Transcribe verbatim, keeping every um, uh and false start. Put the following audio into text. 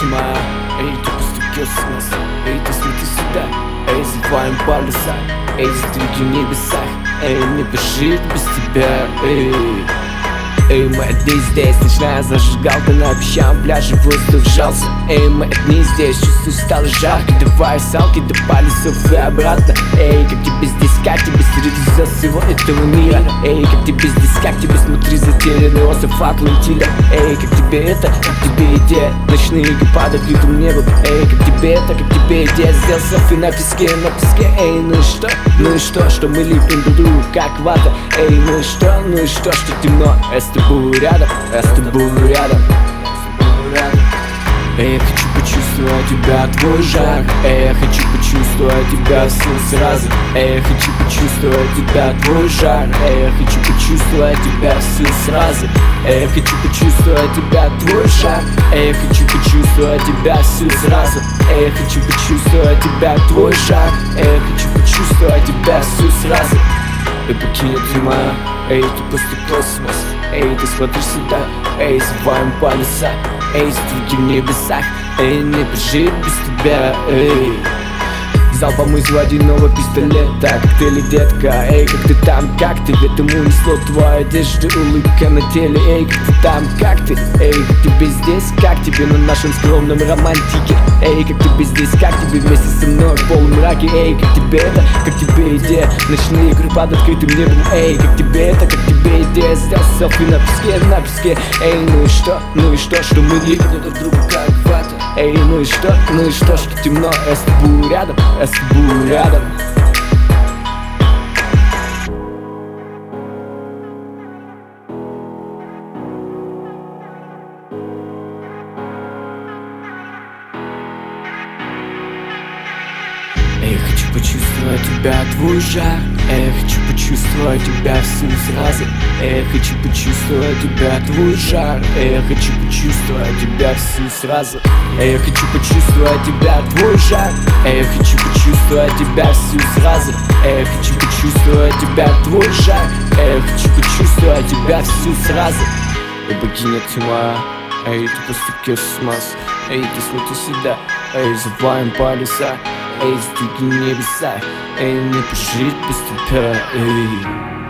тьма, эй, ты пустый космос, эй, ты смотри сюда, эй, заваем полюса, эй, сдвиги в небесах, эй, не бежит без тебя, эй. Эй, мы одни здесь, ночная зажигалка на песчаном пляже, воздух сжался. Эй, мы одни здесь, чувствую, стало жарко. Давай салки до палецов и обратно. Эй, как тебе здесь, как тебе среди за всего этого мира? Эй, как тебе здесь, как тебе смотри затерянный остров Атлантида? Эй, как тебе это, как тебе идея? Ночные гепарды в литом небом. Эй, как тебе это, как тебе идея? Сделал селфи на песке, на песке. Эй, ну и что, ну и что, что мы липнем друг к другу как вата? Эй, ну и что, ну и что, что темно? Я с тобой рядом, я с тобой рядом. Эй, я хочу почувствовать тебя, твой жар. Эй, я хочу почувствовать тебя все сразу. Эй, я хочу почувствовать тебя, твой жар. Эй, я хочу почувствовать тебя все сразу. Эй, я хочу почувствовать тебя, твой жар. Эй, я хочу почувствовать тебя все сразу. Эй, я хочу почувствовать тебя, твой жар. Эй, я хочу почувствовать тебя все сразу. Эй, покинет тьма, эй, ты просто космос. Эй, ты смотри сюда, эй, заваем полюса, эй, стрелки в небесах, эй, не прожить без тебя, эй. Залпом из водяного пистолета, как ты ли, детка, эй, как ты там, как ты, ветром унесло твоя одежда, улыбка на теле, эй, как ты там, как ты, эй, как тебе здесь, как тебе на нашем скромном романтике, эй, как тебе здесь, как тебе вместе со мной в полумраке, эй, как тебе это, как тебе идея, ночные игры под открытым небом, эй, как тебе это, как тебе идея, сделал селфи на песке, на песке, эй, ну и что, ну и что, что мы липнем друг к другу как вата, эй, ну и что, ну и что, что темно, я с тобой рядом, я с тобой рядом. Эй, я хочу почувствовать тебя, твой жар. Эй, я хочу почувствовать тебя всю сразу. Эй, я хочу почувствовать тебя, твой жар. Эй, я хочу почувствовать тебя всю сразу. Эй, я хочу почувствовать тебя, твой жар. Эй, я хочу почувствовать тебя всю сразу. Эй, я хочу почувствовать тебя, твой жар. Эй, я хочу почувствовать тебя всю сразу. Эй, покинет тьма, эй, ты просто космос. Эй, ты смотри сюда, эй, заваем полюса, эй, сдвиги в небеса, эй, не прожить без тебя, эй.